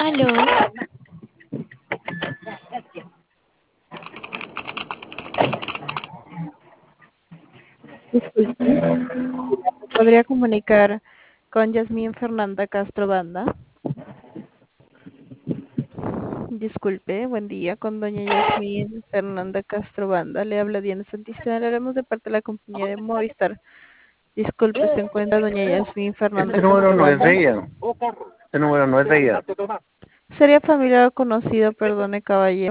Aló, Disculpe, ¿podría comunicar con Yasmín Fernanda Castro Banda? Disculpe, buen día, con doña Yasmín Fernanda Castro Banda. Le habla Diana Santistán, le hablamos de parte de la compañía de Movistar. Disculpe, ¿se encuentra doña Yasmín Fernanda Este número Castro no es Banda? de ella. Este número no es de ella. Sería familiar o conocido, perdone, caballero.